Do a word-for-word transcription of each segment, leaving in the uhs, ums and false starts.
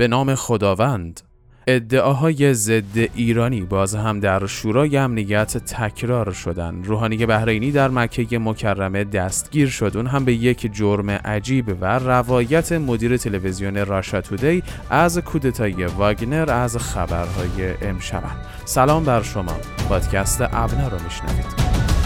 به نام خداوند. ادعاهای ضد ایرانی باز هم در شورای امنیت تکرار شدند. روحانی بحرینی در مکه مکرمه دستگیر شد، اون هم به یک جرم عجیب و روایت مدیر تلویزیون راشا تودی از کودتای واگنر از خبرهای امشب. سلام بر شما، پادکست ابنا رو میشنوید.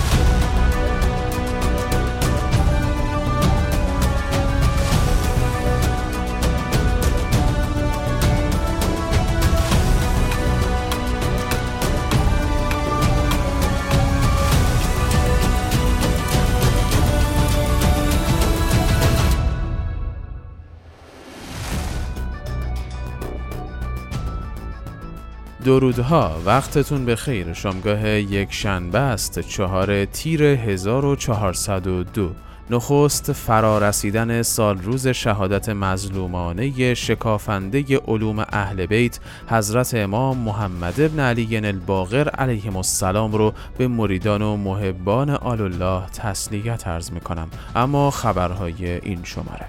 درودها، وقتتون بخیر. شامگاه یک شنبه است، چهار تیر هزار و چهارصد و دو. نخست فرارسیدن سال روز شهادت مظلومانه شکافنده علوم اهل بیت حضرت امام محمد ابن علی الباقر علیهم السلام رو به مریدان و محبان آل الله تسلیت عرض میکنم. اما خبرهای این شماره: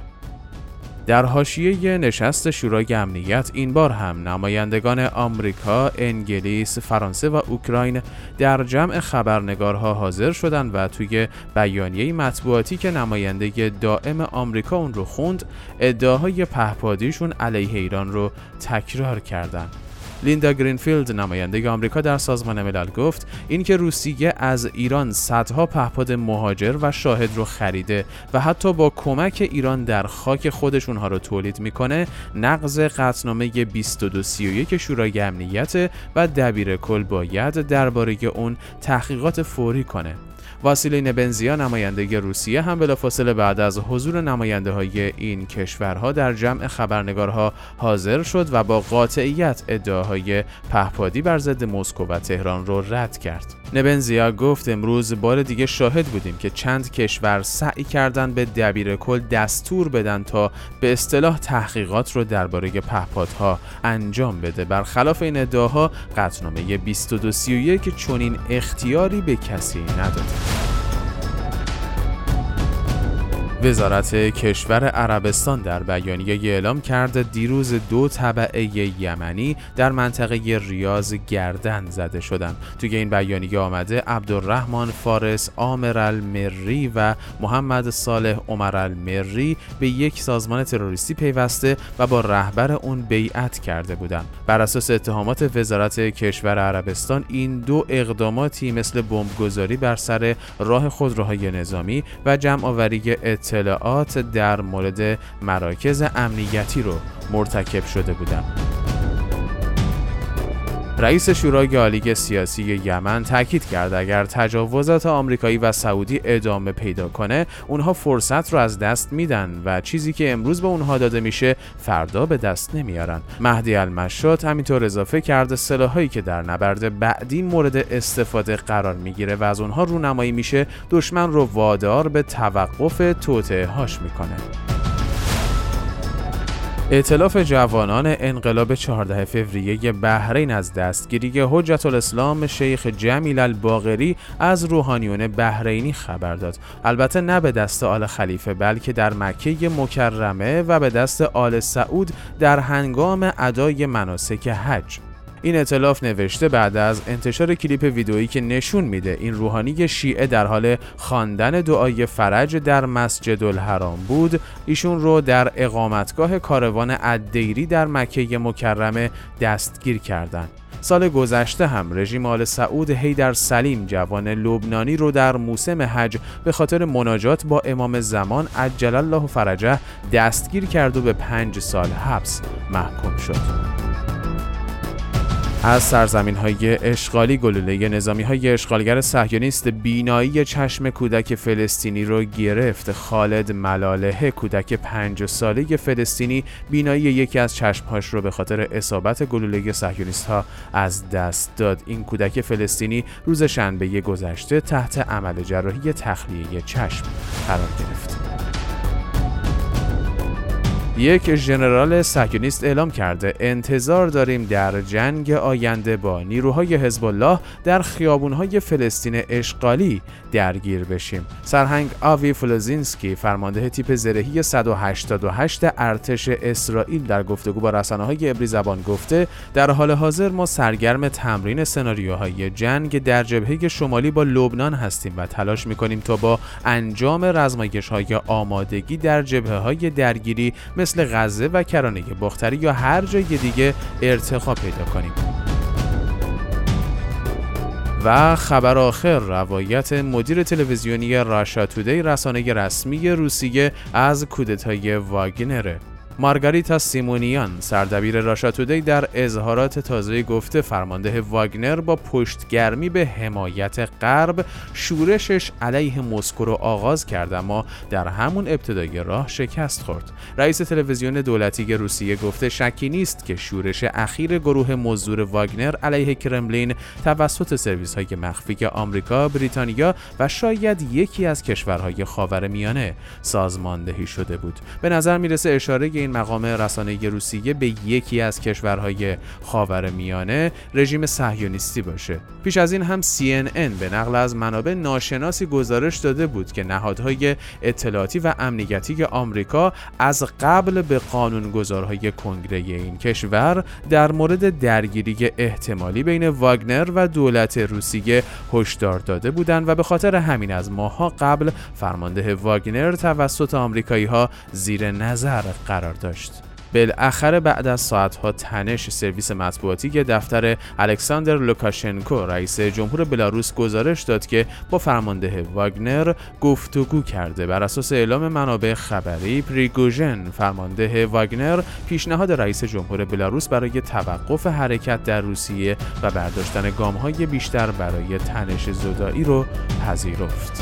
در حاشیه نشست شورای امنیت این بار هم نمایندگان آمریکا، انگلیس، فرانسه و اوکراین در جمع خبرنگارها حاضر شدند و توی بیانیه مطبوعاتی که نماینده دائم آمریکا اون رو خوند، ادعاهای پهپادیشون علیه ایران رو تکرار کردند. لیندا گرینفیلد نماینده آمریکا در سازمان ملل گفت اینکه روسیه از ایران صدها پهپاد مهاجر و شاهد رو خریده و حتی با کمک ایران در خاک خودش اونها رو تولید میکنه، نقض قطعنامه بیست و دو سی و یک شورای امنیت و دبیر کل باید درباره اون تحقیقات فوری کنه. واسیلی نبنزیا نماینده روسیه هم بلافاصله بعد از حضور نماینده های این کشورها در جمع خبرنگارها حاضر شد و با قاطعیت ادعاهای پهپادی بر ضد مسکو و تهران رو رد کرد. نبنزیا گفت امروز بار دیگه شاهد بودیم که چند کشور سعی کردن به دبیر کل دستور بدن تا به اصطلاح تحقیقات رو درباره پهپادها انجام بده. برخلاف این ادعاها قطعنامه بیست و دو سی و یک چنین اختیاری به کسی نداده. وزارت کشور عربستان در بیانیه اعلام کرد دیروز دو تبعه یمنی در منطقه ریاض گردن زده شدند. توی این بیانیه آمده عبدالرحمن فارس عامر المری و محمد صالح عمر المری به یک سازمان تروریستی پیوسته و با رهبر اون بیعت کرده بودند. بر اساس اتهامات وزارت کشور عربستان، این دو اقداماتی مثل بمبگذاری بر سر راه خودروهای نظامی و جمع‌آوری اطلاعات در مورد مراکز امنیتی رو مرتکب شده بودند. رئیس شورای عالی سیاسی یمن تاکید کرد اگر تجاوزات آمریکایی و سعودی ادامه پیدا کنه، اونها فرصت رو از دست میدن و چیزی که امروز به اونها داده میشه فردا به دست نمیارن. مهدی المشات همینطور اضافه کرد سلاحایی که در نبرد بعدی مورد استفاده قرار میگیره و از اونها رونمایی میشه، دشمن رو وادار به توقف توطئه‌هاش میکنه. ائتلاف جوانان انقلاب چهاردهم فوریه بحرین از دستگیری حجت الاسلام شیخ جمیل الباقری از روحانیون بحرینی خبر داد. البته نه به دست آل خلیفه، بلکه در مکه مکرمه و به دست آل سعود در هنگام ادای مناسک حج. این ائتلاف نوشته بعد از انتشار کلیپ ویدئویی که نشون میده این روحانی شیعه در حال خواندن دعای فرج در مسجد الحرام بود، ایشون رو در اقامتگاه کاروان الدیری در مکه مکرمه دستگیر کردند. سال گذشته هم رژیم آل سعود حیدر سلیم جوان لبنانی رو در موسم حج به خاطر مناجات با امام زمان عجل الله فرجه دستگیر کرد و به پنج سال حبس محکوم شد. از سرزمین‌های اشغالی گلوله نظامی‌های اشغالگر صهیونیست بینایی چشم کودک فلسطینی رو گرفت. خالد ملالهه، کودک پنج ساله فلسطینی، بینایی یکی از چشم‌هاش رو به خاطر اصابت گلوله صهیونیست‌ها از دست داد. این کودک فلسطینی روز شنبه گذشته تحت عمل جراحی تخلیه چشم قرار گرفت. یک ژنرال صهیونیست اعلام کرده انتظار داریم در جنگ آینده با نیروهای حزب الله در خیابون‌های فلسطین اشغالی درگیر بشیم. سرهنگ آوی فلوزینسکی، فرمانده تیپ زرهی صد و هشتاد و هشت ارتش اسرائیل، در گفتگو با رسانه‌های عبری زبان گفته در حال حاضر ما سرگرم تمرین سناریوهای جنگ در جبهه شمالی با لبنان هستیم و تلاش می‌کنیم تا با انجام رزمایش‌های آمادگی در جبهه‌های درگیری مثل غزه و کرانه باختری یا هر جای دیگه ارتقا پیدا کنیم. و خبر آخر، روایت مدیر تلویزیونی راشا تودی، رسانه رسمی روسیه، از کودتای واگنره. مارگاریتا سیمونیان، سردبیر راشا تودی، در اظهارات تازه گفته فرمانده واگنر با پشتگرمی به حمایت غرب شورشش علیه مسکو رو آغاز کرد، اما در همون ابتدای راه شکست خورد. رئیس تلویزیون دولتی روسیه گفته شکی نیست که شورش اخیر گروه مزدور واگنر علیه کرملین توسط سرویس‌های مخفی آمریکا، بریتانیا و شاید یکی از کشورهای خاورمیانه سازماندهی شده بود. به نظر میرسه اشاره این مقام رسانه روسیه به یکی از کشورهای خاورمیانه رژیم صهیونیستی باشه. پیش از این هم سی ان ان به نقل از منابع ناشناسی گزارش داده بود که نهادهای اطلاعاتی و امنیتی آمریکا از قبل به قانونگذارهای کنگره این کشور در مورد درگیری احتمالی بین واگنر و دولت روسیه هشدار داده بودند و به خاطر همین از ماه‌ها قبل فرمانده واگنر توسط آمریکایی‌ها زیر نظر قرار داشت. بالاخره بعد از ساعتها تنش، سرویس مطبوعاتی که دفتر الکساندر لوکاشنکو رئیس جمهور بلاروس گزارش داد که با فرمانده واگنر گفتگو کرده. بر اساس اعلام منابع خبری، پریگوژن، فرمانده واگنر، پیشنهاد رئیس جمهور بلاروس برای توقف حرکت در روسیه و برداشتن گام‌های بیشتر برای تنش زدایی رو پذیرفت.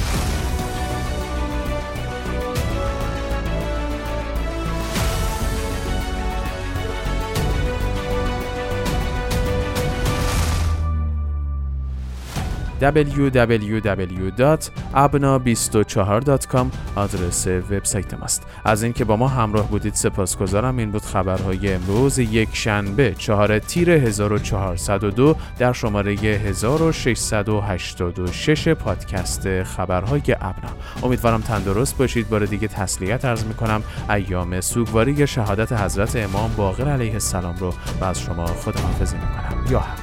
دبلیو دبلیو دبلیو دات ابنا بیست و چهار دات کام آدرس وبسایت ماست. از اینکه با ما همراه بودید سپاسگزارم. این بود خبرهای امروز یک شنبه چهارم تیر هزار و چهارصد و دو در شماره هزار و ششصد و هشتاد و شش پادکست خبرهای ابنا. امیدوارم تندرست باشید. بار دیگه تسلیت عرض میکنم. ایام سوگواری شهادت حضرت امام باقر علیه السلام رو و از شما خداحافظی میکنم. یا حق.